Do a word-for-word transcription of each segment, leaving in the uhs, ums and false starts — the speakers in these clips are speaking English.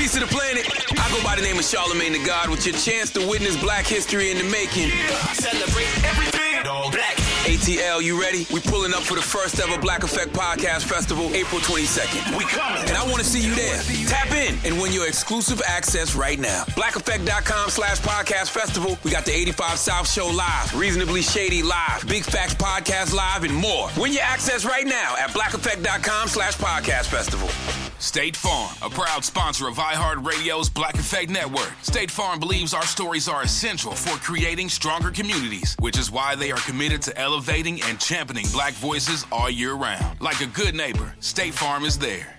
Peace to the planet. I go by the name of Charlemagne the God with your chance to witness black history in the making. Yeah. Celebrate everything, all black. A T L, you ready? We pulling up for the first ever Black Effect Podcast Festival, April twenty-second. We coming. And I want to see you there. Tap in and win your exclusive access right now. black effect dot com slash podcast festival. We got the eighty-five South Show live, Reasonably Shady live, Big Facts Podcast live, and more. Win your access right now at black effect dot com slash podcast festival. State Farm, a proud sponsor of iHeartRadio's Black Effect Network. State Farm believes our stories are essential for creating stronger communities, which is why they are committed to elevating and championing black voices all year round. Like a good neighbor, State Farm is there.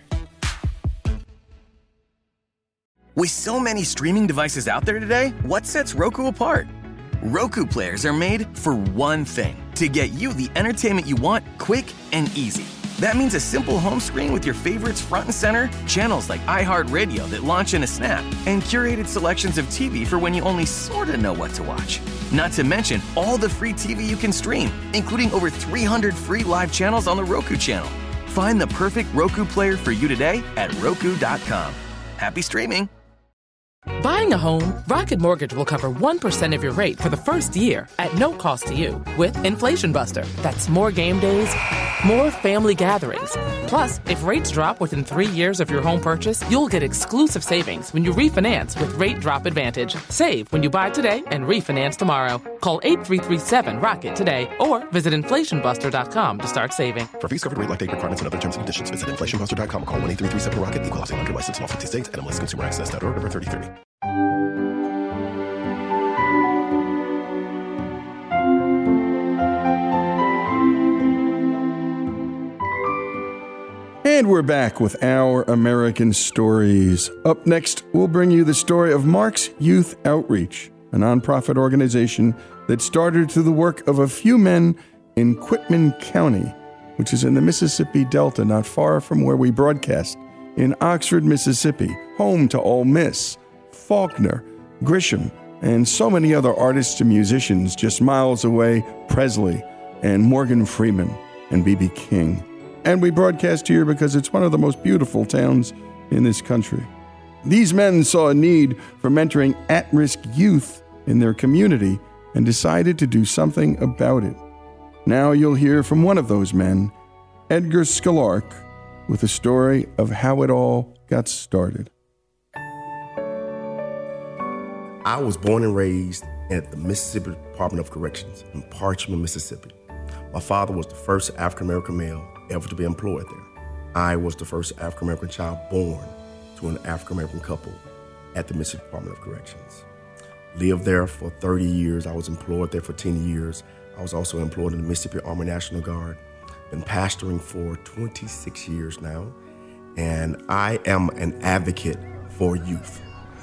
With so many streaming devices out there today, what sets Roku apart? Roku players are made for one thing, to get you the entertainment you want quick and easy. That means a simple home screen with your favorites front and center, channels like iHeartRadio that launch in a snap, and curated selections of T V for when you only sort of know what to watch. Not to mention all the free T V you can stream, including over three hundred free live channels on the Roku channel. Find the perfect Roku player for you today at roku dot com. Happy streaming! Buying a home, Rocket Mortgage will cover one percent of your rate for the first year at no cost to you with Inflation Buster. That's more game days, more family gatherings. Plus, if rates drop within three years of your home purchase, you'll get exclusive savings when you refinance with Rate Drop Advantage. Save when you buy today and refinance tomorrow. Call eight three three seven ROCKET today or visit inflation buster dot com to start saving. For fees covered rate like date requirements and other terms and conditions, visit inflation buster dot com or call one eight three three seven ROCKET. Equal housing lender license in all fifty states. N M L S Consumer Access dot org number thirty thirty. And we're back with Our American Stories. Up next, we'll bring you the story of Mark's Youth Outreach, a nonprofit organization that started through the work of a few men in Quitman County, which is in the Mississippi Delta, not far from where we broadcast, in Oxford, Mississippi, home to Ole Miss, Faulkner, Grisham, and so many other artists and musicians just miles away, Presley and Morgan Freeman and B B King. And we broadcast here because it's one of the most beautiful towns in this country. These men saw a need for mentoring at-risk youth in their community and decided to do something about it. Now you'll hear from one of those men, Edgar Scalark, with a story of how it all got started. I was born and raised at the Mississippi Department of Corrections in Parchman, Mississippi. My father was the first African-American male ever to be employed there. I was the first African-American child born to an African-American couple at the Mississippi Department of Corrections. Lived there for thirty years. I was employed there for ten years. I was also employed in the Mississippi Army National Guard. Been pastoring for twenty-six years now, and I am an advocate for youth.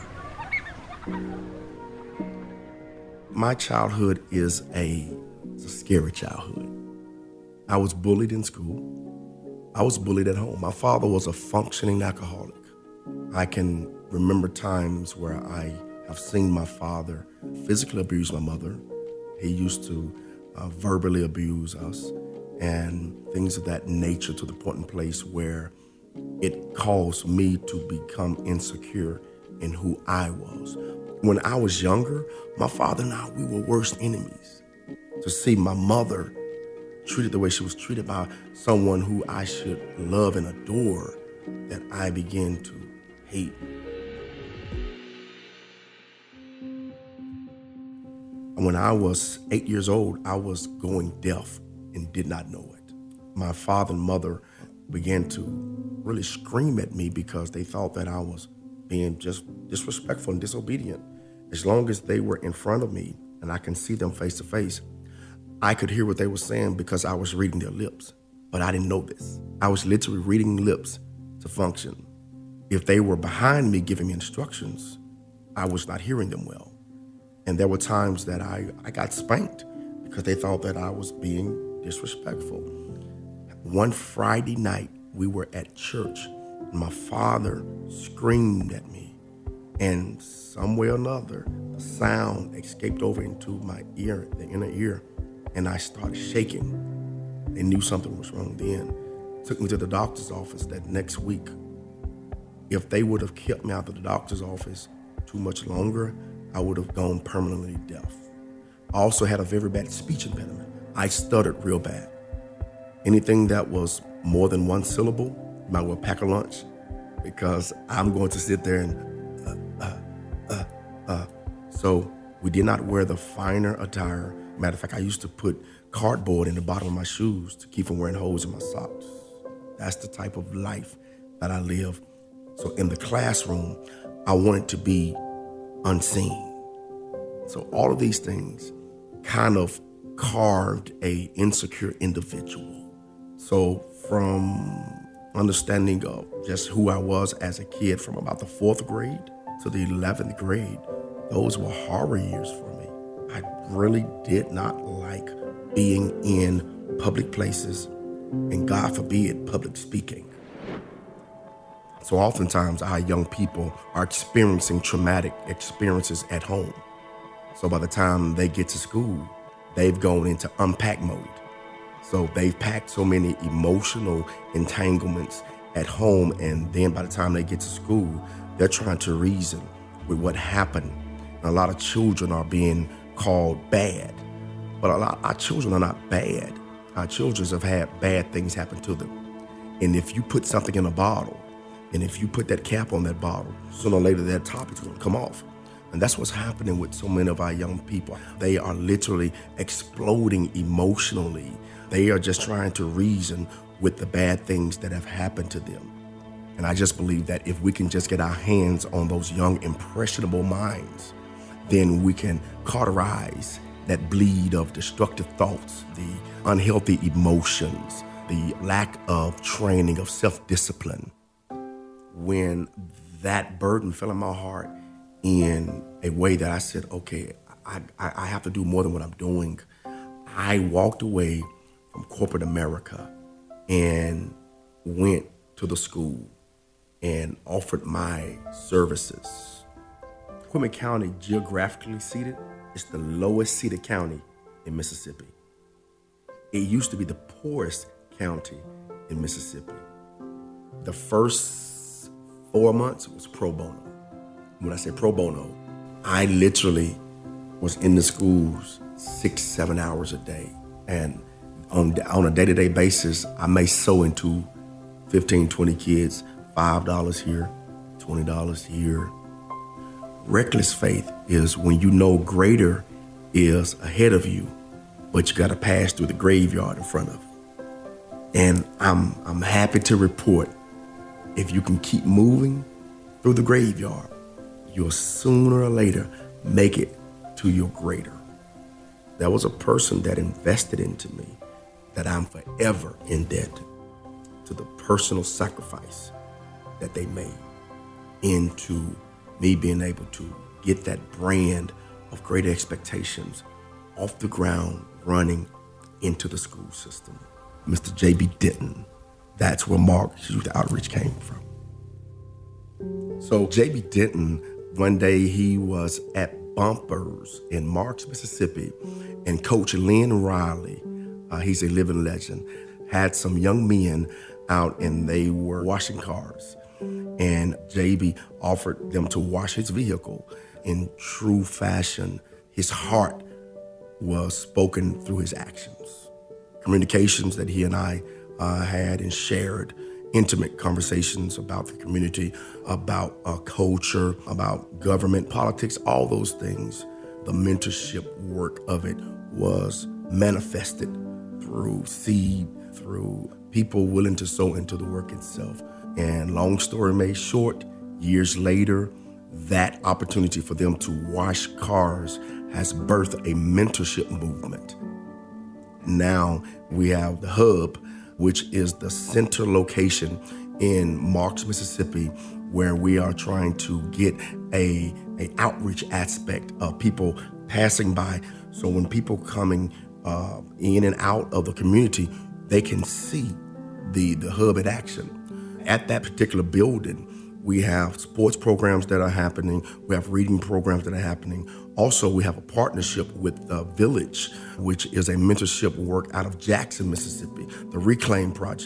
My childhood is a, it's a scary childhood. I was bullied in school. I was bullied at home. My father was a functioning alcoholic. I can remember times where I have seen my father physically abuse my mother. He used to uh, verbally abuse us and things of that nature, to the point and place where it caused me to become insecure in who I was. When I was younger, my father and I, we were worst enemies. To see my mother treated the way she was treated by someone who I should love and adore, that I began to hate. When I was eight years old, I was going deaf and did not know it. My father and mother began to really scream at me because they thought that I was being just disrespectful and disobedient. As long as they were in front of me and I can see them face to face, I could hear what they were saying because I was reading their lips. But I didn't know this. I was literally reading lips to function. If they were behind me giving me instructions, I was not hearing them well. And there were times that I, I got spanked because they thought that I was being disrespectful. One Friday night, we were at church, and my father screamed at me. And some way or another, the sound escaped over into my ear, the inner ear, and I started shaking. They knew something was wrong then. Took me to the doctor's office that next week. if they would have kept me out of the doctor's office too much longer, I would have gone permanently deaf. I also had a very bad speech impediment. I stuttered real bad. Anything that was more than one syllable, you might well pack a lunch, because I'm going to sit there and uh, uh, uh, uh. So we did not wear the finer attire. Matter of fact, I used to put cardboard in the bottom of my shoes to keep from wearing holes in my socks. That's the type of life that I live. So in the classroom, I wanted to be unseen. So all of these things kind of carved a insecure individual. So from understanding of just who I was as a kid from about the fourth grade to the eleventh grade, those were horror years for me. I really did not like being in public places, and God forbid, public speaking. So oftentimes our young people are experiencing traumatic experiences at home. So by the time they get to school, they've gone into unpack mode. So they've packed so many emotional entanglements at home, and then by the time they get to school, they're trying to reason with what happened. And a lot of children are being called bad, but a lot our children are not bad. Our children have had bad things happen to them. And if you put something in a bottle, and if you put that cap on that bottle, sooner or later that top is going to come off. And that's what's happening with so many of our young people. They are literally exploding emotionally. They are just trying to reason with the bad things that have happened to them. And I just believe that if we can just get our hands on those young, impressionable minds, then we can cauterize that bleed of destructive thoughts, the unhealthy emotions, the lack of training, of self-discipline. When that burden fell on my heart in a way that I said, okay, I, I, I have to do more than what I'm doing, I walked away from corporate America and went to the school and offered my services. Quitman County, geographically seated, is the lowest seated county in Mississippi. It used to be the poorest county in Mississippi. The first four months was pro bono. When I say pro bono, I literally was in the schools six, seven hours a day. And on, on a day-to-day basis, I may sew into fifteen, twenty kids, five dollars here, twenty dollars here. Reckless faith is when you know greater is ahead of you, but you got to pass through the graveyard in front of you. And I'm I'm happy to report, if you can keep moving through the graveyard, you'll sooner or later make it to your greater. There was a person that invested into me that I'm forever indebted to the personal sacrifice that they made into me being able to get that brand of Greater Expectations off the ground, running into the school system. Mister J B Denton, that's where Mark's Youth Outreach came from. So J B Denton, one day he was at Bumpers in Marks, Mississippi, and Coach Lynn Riley, uh, he's a living legend, had some young men out and they were washing cars. And J B offered them to wash his vehicle. In true fashion, his heart was spoken through his actions. Communications that he and I uh, had and shared, intimate conversations about the community, about uh, culture, about government, politics, all those things. The mentorship work of it was manifested through seed, through people willing to sow into the work itself. And long story made short, years later, that opportunity for them to wash cars has birthed a mentorship movement. Now we have the Hub, which is the center location in Marks, Mississippi, where we are trying to get a, a outreach aspect of people passing by. So when people coming uh, in and out of the community, they can see the, the Hub in action. At that particular building, we have sports programs that are happening. We have reading programs that are happening. Also, we have a partnership with the Village, which is a mentorship work out of Jackson, Mississippi, the Reclaim Project.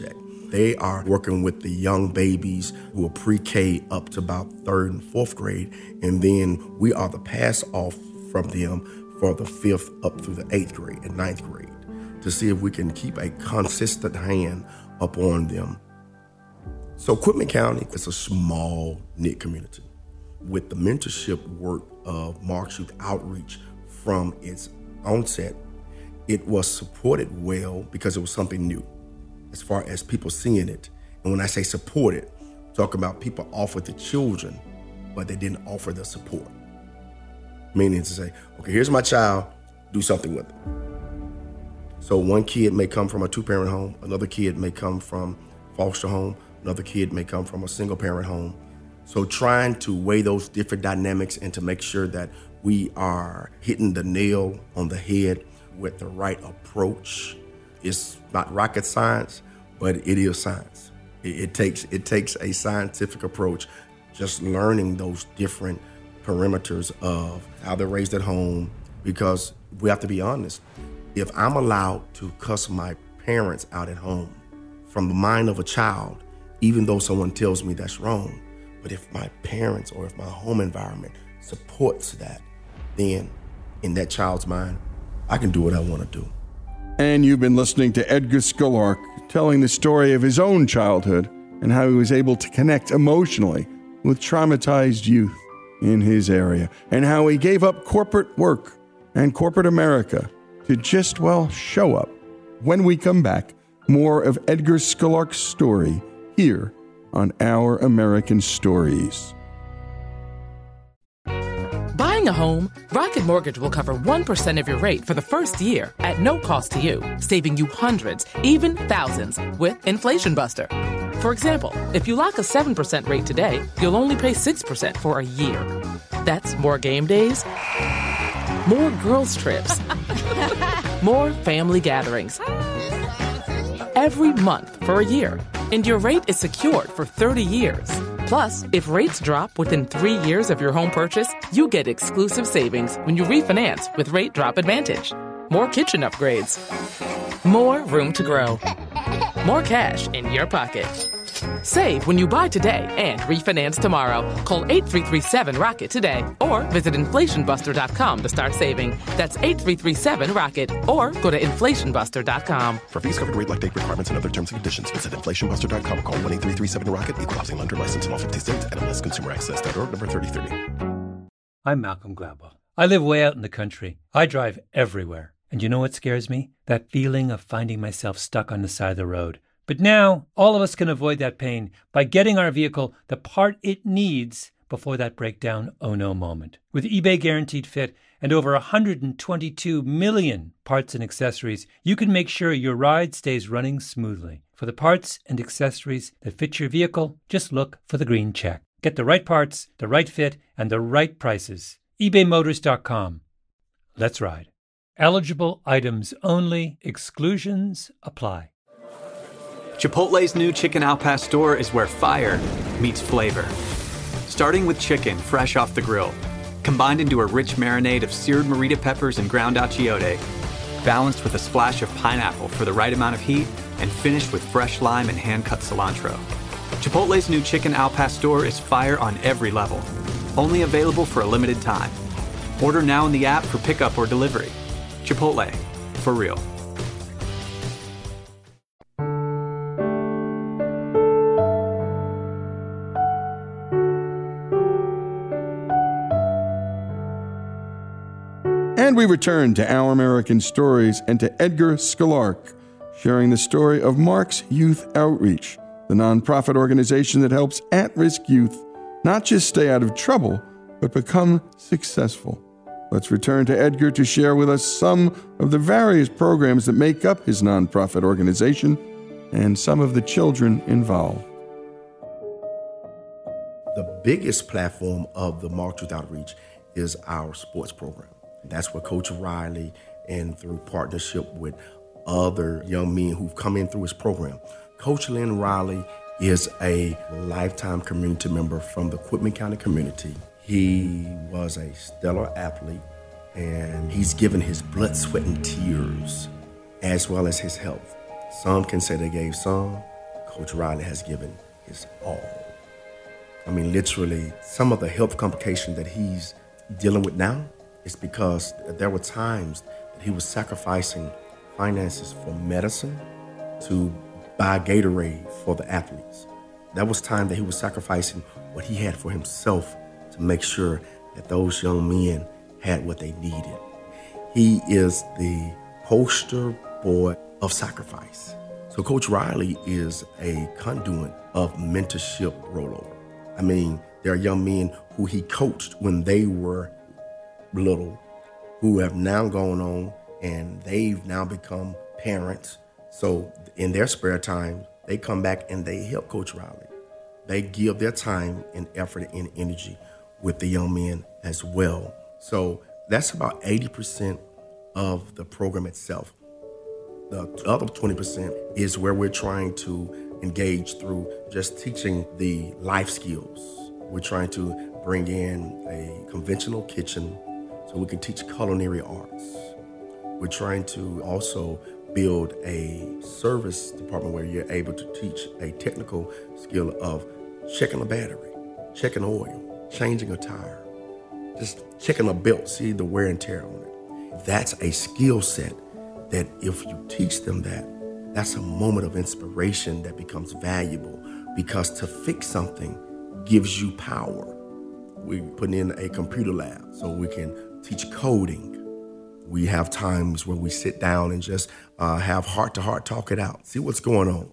They are working with the young babies who are pre-K up to about third and fourth grade, and then we are the pass-off from them for the fifth up through the eighth grade and ninth grade to see if we can keep a consistent hand upon them. So Quitman County is a small knit community. With the mentorship work of Mark's Youth Outreach from its onset, it was supported well because it was something new as far as people seeing it. And when I say supported, I'm talking about people offered the children, but they didn't offer the support. Meaning to say, okay, here's my child, do something with it. So one kid may come from a two-parent home, another kid may come from foster home, another kid may come from a single-parent home. So trying to weigh those different dynamics and to make sure that we are hitting the nail on the head with the right approach. It's not rocket science, but it is science. It, it takes it takes a scientific approach, just learning those different perimeters of how they're raised at home, because we have to be honest. If I'm allowed to cuss my parents out at home from the mind of a child, even though someone tells me that's wrong, but if my parents or if my home environment supports that, then in that child's mind, I can do what I want to do. And you've been listening to Edgar Scalark telling the story of his own childhood and how he was able to connect emotionally with traumatized youth in his area, and how he gave up corporate work and corporate America to just, well, show up. When we come back, more of Edgar Scalark's story here on Our American Stories. Buying a home, Rocket Mortgage will cover one percent of your rate for the first year at no cost to you, saving you hundreds, even thousands, with Inflation Buster. For example, if you lock a seven percent rate today, you'll only pay six percent for a year. That's more game days, more girls' trips, more family gatherings. Every month for a year. And your rate is secured for thirty years. Plus, if rates drop within three years of your home purchase, you get exclusive savings when you refinance with Rate Drop Advantage. More kitchen upgrades. More room to grow. More cash in your pocket. Save when you buy today and refinance tomorrow. Call eight three three seven ROCKET today or visit inflation buster dot com to start saving. That's eight three three seven ROCKET or go to inflation buster dot com. For fees covered rate like date requirements and other terms and conditions, visit inflation buster dot com. Call one eight three three seven ROCKET. Equal housing lender license in all fifty states. N M L S consumer access dot org number thirty thirty. I'm Malcolm Gladwell. I live way out in the country. I drive everywhere. And you know what scares me? That feeling of finding myself stuck on the side of the road. But now, all of us can avoid that pain by getting our vehicle the part it needs before that breakdown oh no moment. With eBay Guaranteed Fit and over one hundred twenty-two million parts and accessories, you can make sure your ride stays running smoothly. For the parts and accessories that fit your vehicle, just look for the green check. Get the right parts, the right fit, and the right prices. ebay motors dot com. Let's ride. Eligible items only. Exclusions apply. Chipotle's new Chicken Al Pastor is where fire meets flavor. Starting with chicken fresh off the grill, combined into a rich marinade of seared morita peppers and ground achiote, balanced with a splash of pineapple for the right amount of heat, and finished with fresh lime and hand-cut cilantro. Chipotle's new Chicken Al Pastor is fire on every level. Only available for a limited time. Order now in the app for pickup or delivery. Chipotle, for real. And we return to Our American Stories and to Edgar Scalark, sharing the story of Mark's Youth Outreach, the nonprofit organization that helps at-risk youth not just stay out of trouble, but become successful. Let's return to Edgar to share with us some of the various programs that make up his nonprofit organization and some of the children involved. The biggest platform of the Mark's Youth Outreach is our sports program. That's where Coach Riley, and through partnership with other young men who've come in through his program. Coach Lynn Riley is a lifetime community member from the Quitman County community. He was a stellar athlete, and he's given his blood, sweat, and tears, as well as his health. Some can say they gave some, Coach Riley has given his all. I mean, literally, some of the health complications that he's dealing with now is because there were times that he was sacrificing finances for medicine to buy Gatorade for the athletes. That was time that he was sacrificing what he had for himself to make sure that those young men had what they needed. He is the poster boy of sacrifice. So Coach Riley is a conduit of mentorship rollover. I mean, there are young men who he coached when they were little, who have now gone on and they've now become parents. So in their spare time, they come back and they help Coach Riley. They give their time and effort and energy with the young men as well. So that's about eighty percent of the program itself. The other twenty percent is where we're trying to engage through just teaching the life skills. We're trying to bring in a conventional kitchen so we can teach culinary arts. We're trying to also build a service department where you're able to teach a technical skill of checking a battery, checking oil, changing a tire, just checking a belt, see the wear and tear on it. That's a skill set that if you teach them that, that's a moment of inspiration that becomes valuable, because to fix something gives you power. We put in a computer lab so we can teach coding. We have times where we sit down and just uh, have heart-to-heart talk it out, see what's going on.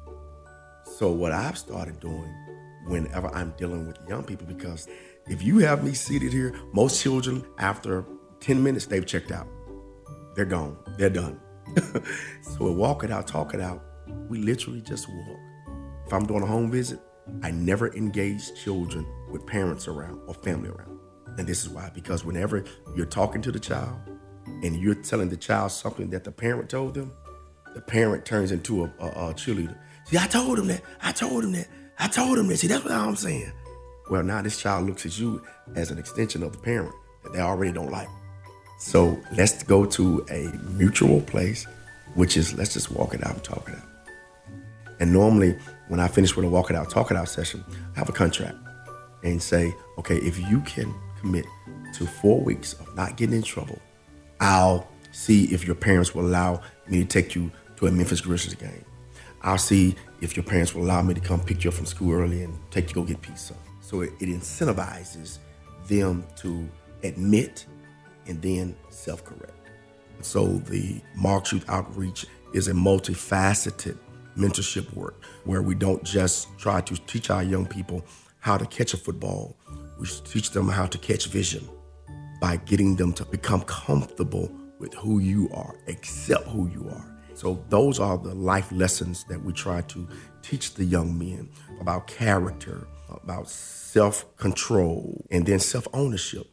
So what I've started doing whenever I'm dealing with young people, because if you have me seated here, most children, after ten minutes, they've checked out. They're gone, they're done. So we walk it out, talk it out, we literally just walk. If I'm doing a home visit, I never engage children with parents around or family around. And this is why, because whenever you're talking to the child and you're telling the child something that the parent told them, the parent turns into a, a, a cheerleader. See, I told him that, I told him that, I told him that. See, that's what I'm saying. Well, now this child looks at you as an extension of the parent that they already don't like. So let's go to a mutual place, which is let's just walk it out and talk it out. And normally when I finish with a walk it out, talk it out session, I have a contract and say, okay, if you can commit to four weeks of not getting in trouble, I'll see if your parents will allow me to take you to a Memphis Grizzlies game. I'll see if your parents will allow me to come pick you up from school early and take you to go get pizza. So it, it incentivizes them to admit and then self-correct. So the Marks Youth Outreach is a multifaceted mentorship work where we don't just try to teach our young people how to catch a football. We teach them how to catch vision by getting them to become comfortable with who you are, accept who you are. So those are the life lessons that we try to teach the young men about character, about self-control, and then self-ownership.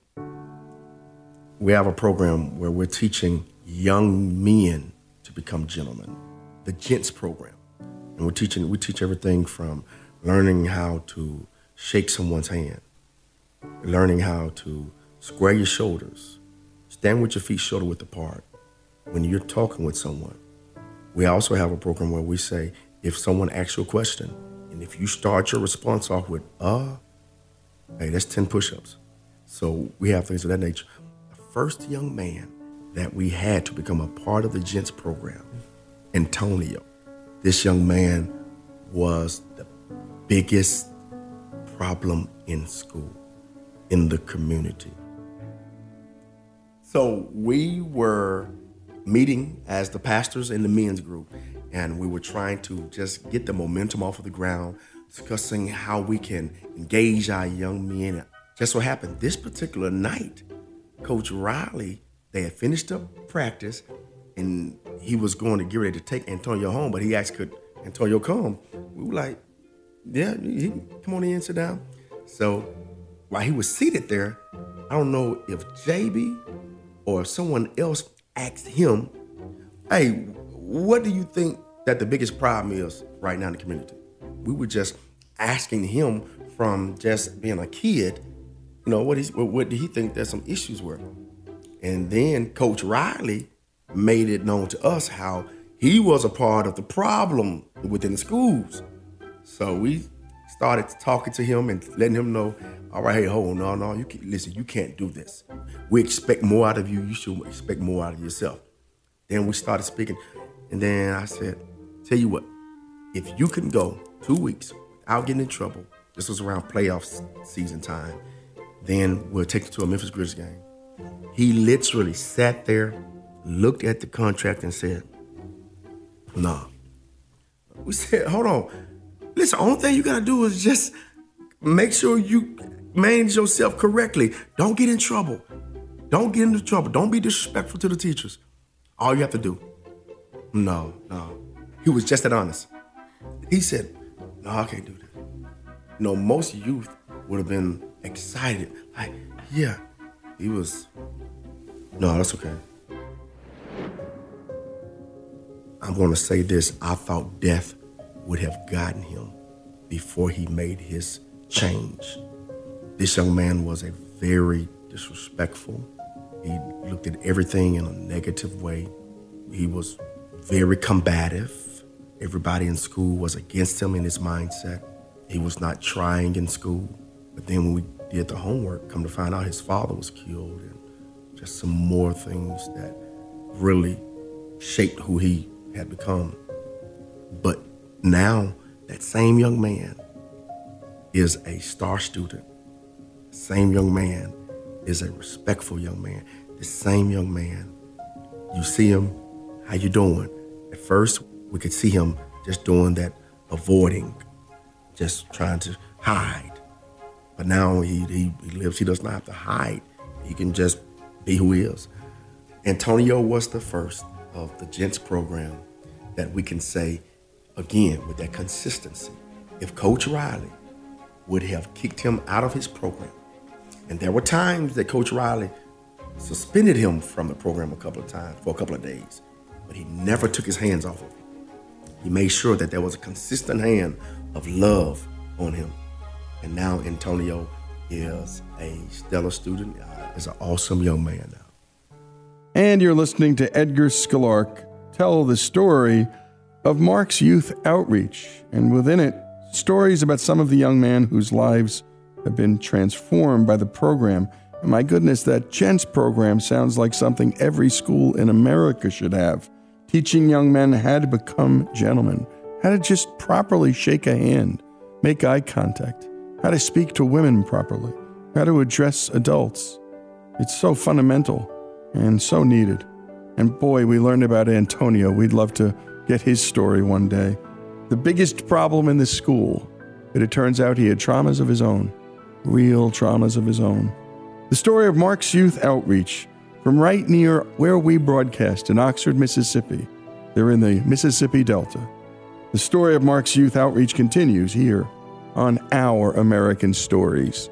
We have a program where we're teaching young men to become gentlemen, the GENTS program. And we're teaching, we teach everything from learning how to shake someone's hand, learning how to square your shoulders, stand with your feet shoulder width apart when you're talking with someone. We also have a program where we say, if someone asks you a question, and if you start your response off with, uh, hey, that's ten push-ups. So we have things of that nature. The first young man that we had to become a part of the GENTS program, Antonio, this young man was the biggest problem in school, in the community. So we were meeting as the pastors in the men's group, and we were trying to just get the momentum off of the ground, discussing how we can engage our young men. Just so happened, this particular night, Coach Riley, they had finished up practice, and he was going to get ready to take Antonio home, but he asked, could Antonio come? We were like, yeah, he can come on in and sit down. So while he was seated there, I don't know if J B or if someone else asked him, hey, what do you think that the biggest problem is right now in the community? We were just asking him from just being a kid, you know, what, is, what did he think that some issues were? And then Coach Riley made it known to us how he was a part of the problem within the schools. So we started talking to him and letting him know, all right, hey, hold on, no, no, you can, listen, you can't do this. We expect more out of you. You should expect more out of yourself. Then we started speaking, and then I said, tell you what, if you can go two weeks without getting in trouble, this was around playoff season time, then we'll take you to a Memphis Grizzlies game. He literally sat there, looked at the contract and said, nah. We said, hold on. Listen, the only thing you gotta do is just make sure you manage yourself correctly. Don't get in trouble. Don't get into trouble. Don't be disrespectful to the teachers. All you have to do. No, no. He was just that honest. He said, no, I can't do that. You know, most youth would have been excited. Like, yeah, he was, no, that's okay. I'm gonna say this, I thought death would have gotten him before he made his change. This young man was a very disrespectful. He looked at everything in a negative way. He was very combative. Everybody in school was against him in his mindset. He was not trying in school. But then when we did the homework, come to find out his father was killed and just some more things that really shaped who he had become. But now that same young man is a star student. The same young man is a respectful young man. The same young man, you see him, how you doing? At first, we could see him just doing that, avoiding, just trying to hide. But now he, he, he lives, he does not have to hide. He can just be who he is. Antonio was the first of the Gents program that we can say, again, with that consistency. If Coach Riley would have kicked him out of his program, and there were times that Coach Riley suspended him from the program a couple of times, for a couple of days, but he never took his hands off of him. He made sure that there was a consistent hand of love on him. And now Antonio is a stellar student, uh, is an awesome young man now. And you're listening to Edgar Sklark tell the story of Mark's youth outreach, and within it, stories about some of the young men whose lives have been transformed by the program. And my goodness, that Gents program sounds like something every school in America should have, teaching young men how to become gentlemen, how to just properly shake a hand, make eye contact, how to speak to women properly, how to address adults. It's so fundamental and so needed. And boy, we learned about Antonio. We'd love to get his story one day. The biggest problem in this school, but it turns out he had traumas of his own, real traumas of his own. The story of Mark's youth outreach from right near where we broadcast in Oxford, Mississippi. They're in the Mississippi Delta. The story of Mark's youth outreach continues here on Our American Stories.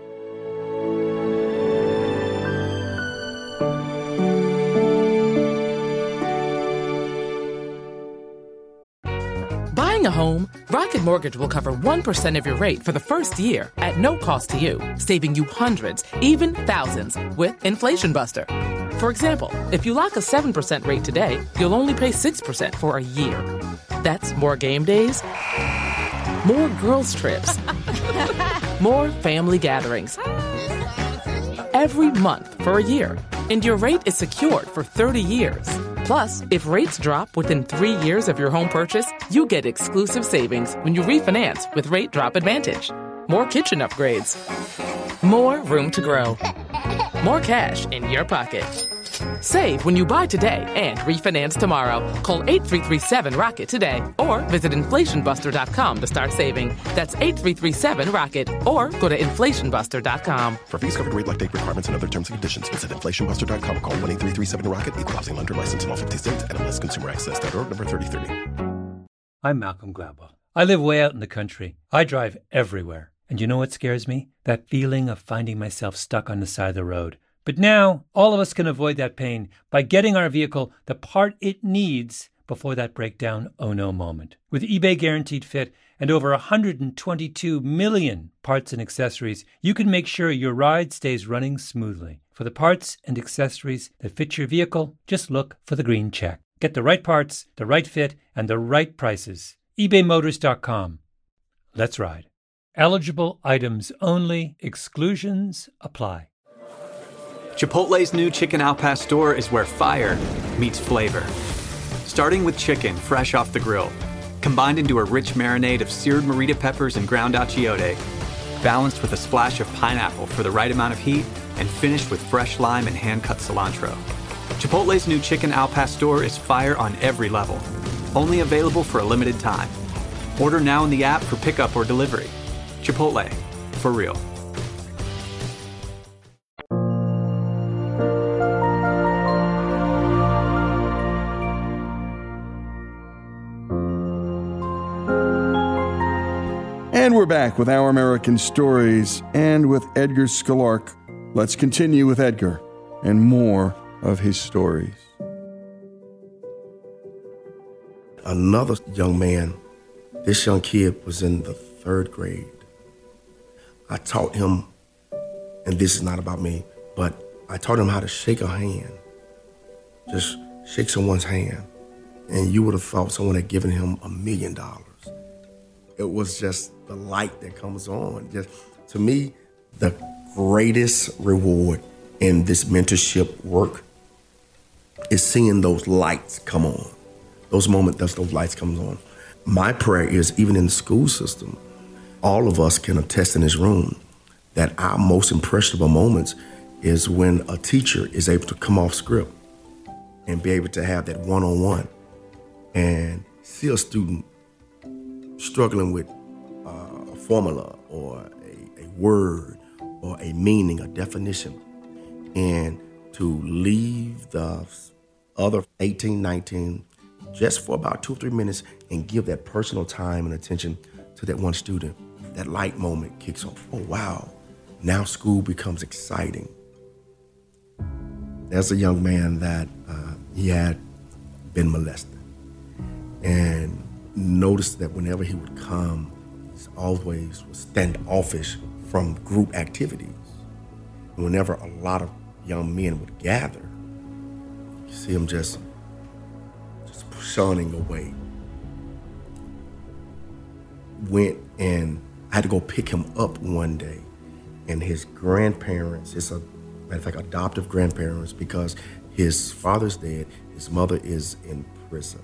Buying a home, Rocket Mortgage will cover one percent of your rate for the first year at no cost to you, saving you hundreds, even thousands, with Inflation Buster. For example, if you lock a seven percent rate today, you'll only pay six percent for a year. That's more game days, more girls' trips, more family gatherings. Every month for a year. And your rate is secured for thirty years. Plus, if rates drop within three years of your home purchase, you get exclusive savings when you refinance with Rate Drop Advantage. More kitchen upgrades. More room to grow. More cash in your pocket. Save when you buy today and refinance tomorrow. Call eight three three seven ROCKET today or visit inflation buster dot com to start saving. That's eight three three seven ROCKET or go to inflation buster dot com. For fees covered, rate like date requirements and other terms and conditions, visit inflation buster dot com. Call one eight three three seven ROCKET. Equal housing lender license in all fifty states. N M L S consumer access dot org number thirty thirty. I'm Malcolm Gladwell. I live way out in the country. I drive everywhere. And you know what scares me? That feeling of finding myself stuck on the side of the road. But now, all of us can avoid that pain by getting our vehicle the part it needs before that breakdown oh no moment. With eBay Guaranteed Fit and over one hundred twenty-two million parts and accessories, you can make sure your ride stays running smoothly. For the parts and accessories that fit your vehicle, just look for the green check. Get the right parts, the right fit, and the right prices. ebay motors dot com. Let's ride. Eligible items only. Exclusions apply. Chipotle's new Chicken Al Pastor is where fire meets flavor. Starting with chicken fresh off the grill, combined into a rich marinade of seared morita peppers and ground achiote, balanced with a splash of pineapple for the right amount of heat, and finished with fresh lime and hand-cut cilantro. Chipotle's new Chicken Al Pastor is fire on every level. Only available for a limited time. Order now in the app for pickup or delivery. Chipotle, for real. And we're back with Our American Stories and with Edgar Sklark. Let's continue with Edgar and more of his stories. Another young man, this young kid was in the third grade. I taught him, and this is not about me, but I taught him how to shake a hand. Just shake someone's hand. And you would have thought someone had given him a million dollars. It was just the light that comes on. Just to me, the greatest reward in this mentorship work is seeing those lights come on. Those moments that those lights come on. My prayer is, even in the school system, all of us can attest in this room that our most impressionable moments is when a teacher is able to come off script and be able to have that one-on-one and see a student struggling with uh, a formula or a, a word or a meaning, a definition, and to leave the other eighteen, nineteen just for about two or three minutes and give that personal time and attention to that one student. That light moment kicks off. Oh, wow. Now school becomes exciting. There's a young man that uh, he had been molested and noticed that whenever he would come, he always was standoffish from group activities. And whenever a lot of young men would gather, you see him just, just shunning away. Went and I had to go pick him up one day, and his grandparents, it's a matter of fact, adoptive grandparents, because his father's dead, his mother is in prison.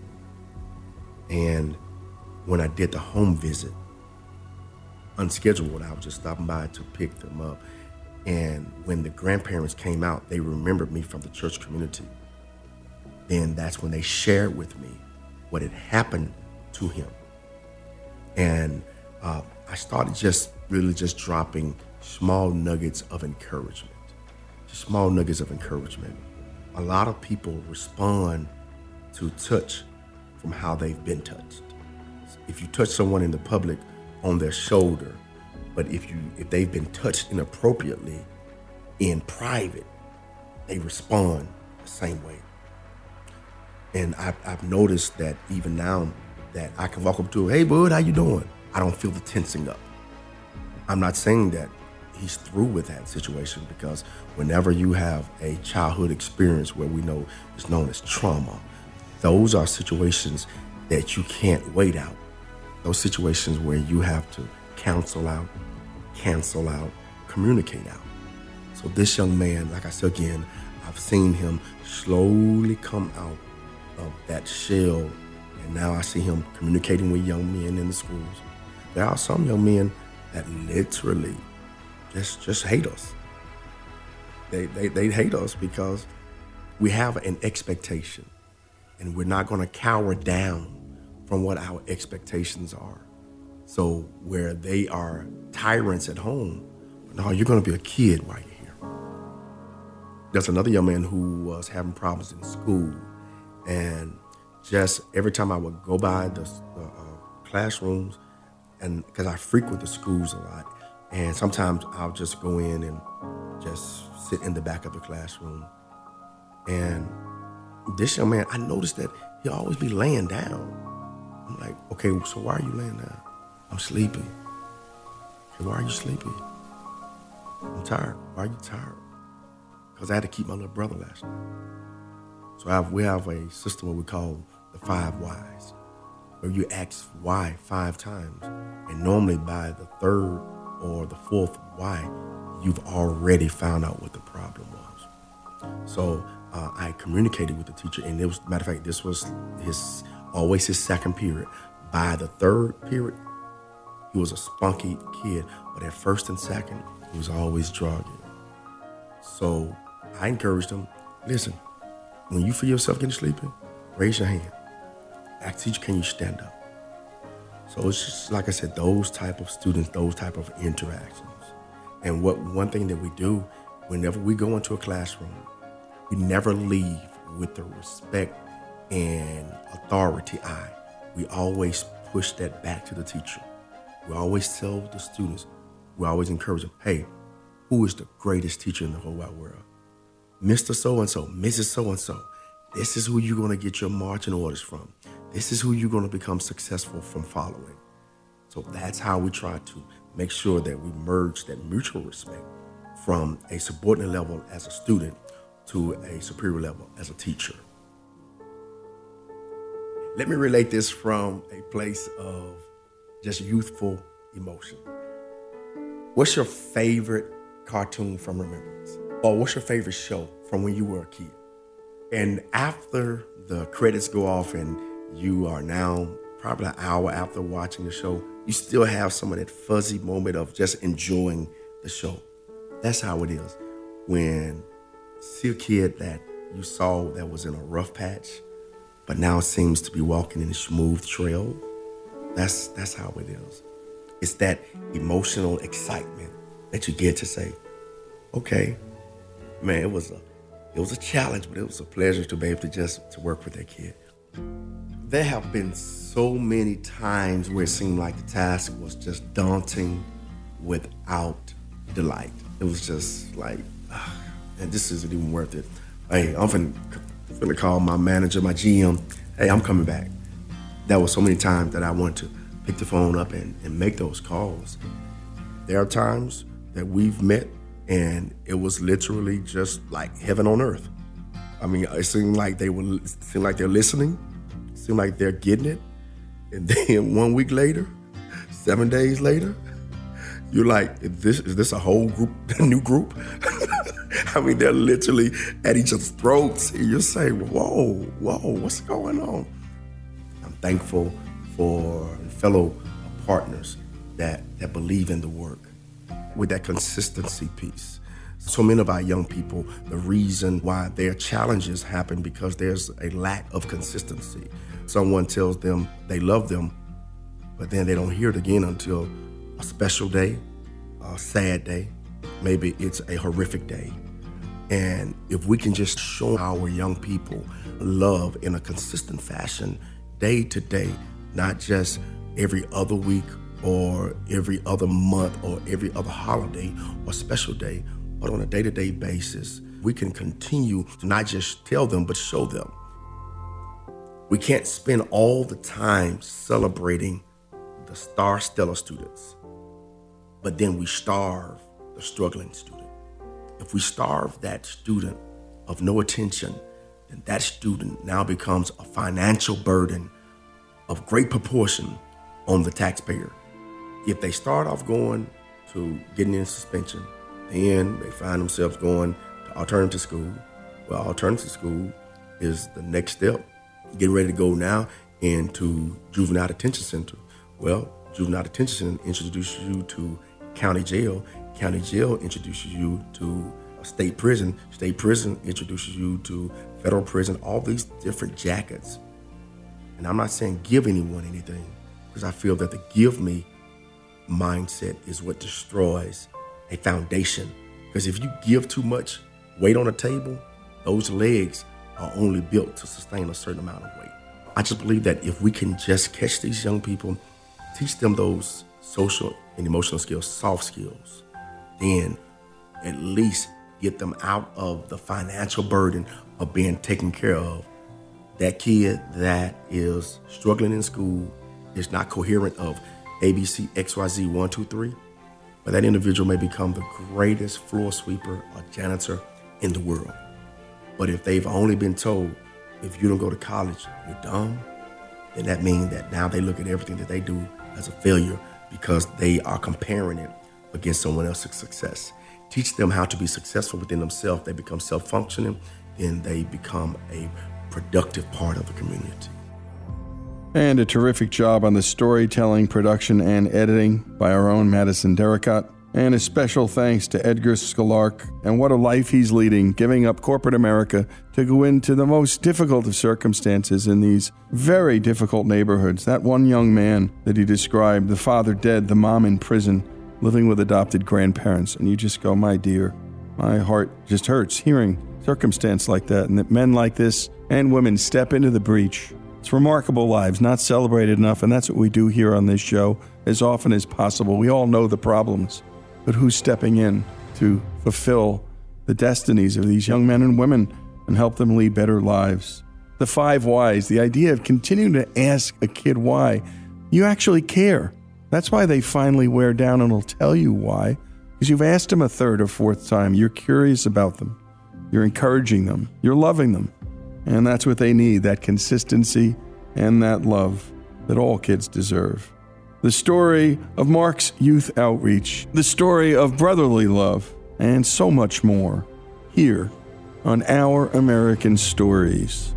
And when I did the home visit, unscheduled, I was just stopping by to pick them up. And when the grandparents came out, they remembered me from the church community. Then that's when they shared with me what had happened to him. And uh, I started just really just dropping small nuggets of encouragement, just small nuggets of encouragement. A lot of people respond to touch from how they've been touched. If you touch someone in the public on their shoulder, but if you if they've been touched inappropriately in private, they respond the same way. And I've, I've noticed that even now that I can walk up to, hey, bud, how you doing? I don't feel the tensing up. I'm not saying that he's through with that situation, because whenever you have a childhood experience where we know is known as trauma, those are situations that you can't wait out. Those situations where you have to counsel out, cancel out, communicate out. So this young man, like I said again, I've seen him slowly come out of that shell, and now I see him communicating with young men in the schools. There are some young men that literally just just hate us. They, they, they hate us because we have an expectation, and we're not gonna cower down from what our expectations are. So where they are tyrants at home, no, you're gonna be a kid while you're here. There's another young man who was having problems in school, and just every time I would go by the, the uh, classrooms, and because I frequent the schools a lot, and sometimes I'll just go in and just sit in the back of the classroom. And this young man, I noticed that he'll always be laying down. I'm like, okay, so why are you laying down? I'm sleepy. Okay, why are you sleepy? I'm tired. Why are you tired? Because I had to keep my little brother last night. So I have, we have a system what we call the five whys. or you ask why five times, and normally by the third or the fourth why, you've already found out what the problem was. So uh, I communicated with the teacher, and it was, matter of fact, this was his always his second period. By the third period, he was a spunky kid, but at first and second, he was always drugging. So I encouraged him, listen, when you feel yourself getting sleepy, raise your hand. Ask teacher, can you stand up? So it's just, like I said, those type of students, those type of interactions. And what one thing that we do, whenever we go into a classroom, we never leave with the respect and authority eye. We always push that back to the teacher. We always tell the students, we always encourage them, hey, who is the greatest teacher in the whole wide world? Mister So-and-so, Missus So-and-so. This is who you're going to get your marching orders from. This is who you're going to become successful from following. So that's how we try to make sure that we merge that mutual respect from a subordinate level as a student to a superior level as a teacher. Let me relate this from a place of just youthful emotion. What's your favorite cartoon from remembrance? Or what's your favorite show from when you were a kid? And after the credits go off and you are now probably an hour after watching the show, you still have some of that fuzzy moment of just enjoying the show. That's how it is. When you see a kid that you saw that was in a rough patch, but now seems to be walking in a smooth trail, that's that's how it is. It's that emotional excitement that you get to say, okay, man, it was a it was a challenge, but it was a pleasure to be able to just to work with that kid. There have been so many times where it seemed like the task was just daunting without delight. It was just like, ah, and this isn't even worth it. Hey, I'm finna, finna call my manager, my G M. Hey, I'm coming back. There were so many times that I wanted to pick the phone up and, and make those calls. There are times that we've met and it was literally just like heaven on earth. I mean, it seemed like they were, it seemed like they're listening. It seemed like they're getting it. And then one week later, seven days later, you're like, is this, is this a whole group, a new group? I mean, they're literally at each other's throats. And you're saying, whoa, whoa, what's going on? I'm thankful for fellow partners that, that believe in the work with that consistency piece. So many of our young people, the reason why their challenges happen because there's a lack of consistency. Someone tells them they love them, but then they don't hear it again until a special day, a sad day, maybe it's a horrific day. And if we can just show our young people love in a consistent fashion, day to day, not just every other week or every other month or every other holiday or special day, but on a day-to-day basis, we can continue to not just tell them, but show them. We can't spend all the time celebrating the star stellar students, but then we starve the struggling student. If we starve that student of no attention, then that student now becomes a financial burden of great proportion on the taxpayer. If they start off going to getting in suspension, then they find themselves going to alternative school. Well, alternative school is the next step. Get ready to go now into juvenile detention center. Well, juvenile detention center introduces you to county jail. County jail introduces you to a state prison. State prison introduces you to federal prison, all these different jackets. And I'm not saying give anyone anything, because I feel that the give me mindset is what destroys a foundation. Because if you give too much weight on a table, those legs are only built to sustain a certain amount of weight. I just believe that if we can just catch these young people, teach them those social and emotional skills, soft skills, then at least get them out of the financial burden of being taken care of. That kid that is struggling in school is not coherent of A B C, X Y Z, one, two, three, but that individual may become the greatest floor sweeper or janitor in the world. But if they've only been told, if you don't go to college, you're dumb, then that means that now they look at everything that they do as a failure because they are comparing it against someone else's success. Teach them how to be successful within themselves. They become self-functioning, then they become a productive part of the community. And a terrific job on the storytelling, production, and editing by our own Madison Derricott. And a special thanks to Edgar Skalark, and what a life he's leading, giving up corporate America to go into the most difficult of circumstances in these very difficult neighborhoods. That one young man that he described, the father dead, the mom in prison, living with adopted grandparents, and you just go, my dear, my heart just hurts hearing circumstance like that, and that men like this and women step into the breach. It's remarkable lives, not celebrated enough, and that's what we do here on this show as often as possible. We all know the problems, but who's stepping in to fulfill the destinies of these young men and women and help them lead better lives? The five whys, the idea of continuing to ask a kid why. You actually care. That's why they finally wear down and will tell you why, because you've asked them a third or fourth time. You're curious about them. You're encouraging them. You're loving them. And that's what they need, that consistency and that love that all kids deserve. The story of Mark's Youth Outreach, the story of brotherly love, and so much more here on Our American Stories.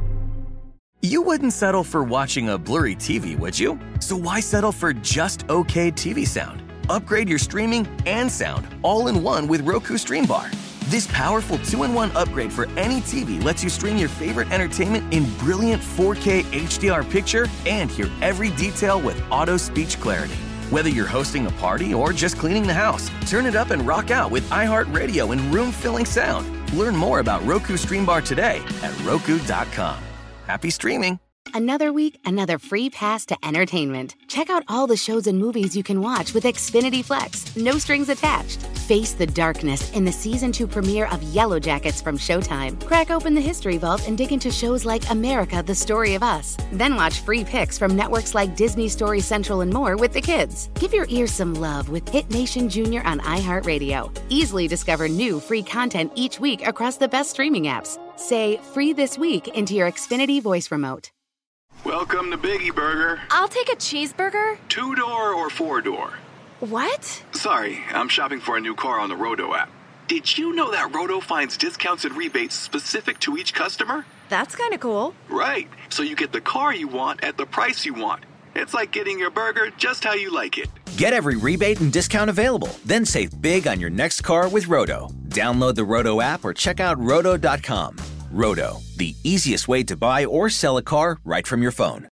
You wouldn't settle for watching a blurry T V, would you? So why settle for just okay T V sound? Upgrade your streaming and sound all in one with Roku Stream Bar. This powerful two in one upgrade for any T V lets you stream your favorite entertainment in brilliant four K H D R picture and hear every detail with auto speech clarity. Whether you're hosting a party or just cleaning the house, turn it up and rock out with iHeartRadio and room-filling sound. Learn more about Roku Stream Bar today at roku dot com. Happy streaming. Another week, another free pass to entertainment. Check out all the shows and movies you can watch with Xfinity Flex. No strings attached. Face the darkness in the season two premiere of Yellow Jackets from Showtime. Crack open the history vault and dig into shows like America, The Story of Us. Then watch free picks from networks like Disney Story Central and more with the kids. Give your ears some love with Hit Nation Junior on iHeartRadio. Easily discover new free content each week across the best streaming apps. Say free this week into your Xfinity voice remote. Welcome to Biggie Burger. I'll take a cheeseburger. Two-door or four-door? What? Sorry, I'm shopping for a new car on the Roto app. Did you know that Roto finds discounts and rebates specific to each customer? That's kind of cool. Right, so you get the car you want at the price you want. It's like getting your burger just how you like it. Get every rebate and discount available. Then save big on your next car with Roto. Download the Roto app or check out roto dot com. Roto, the easiest way to buy or sell a car right from your phone.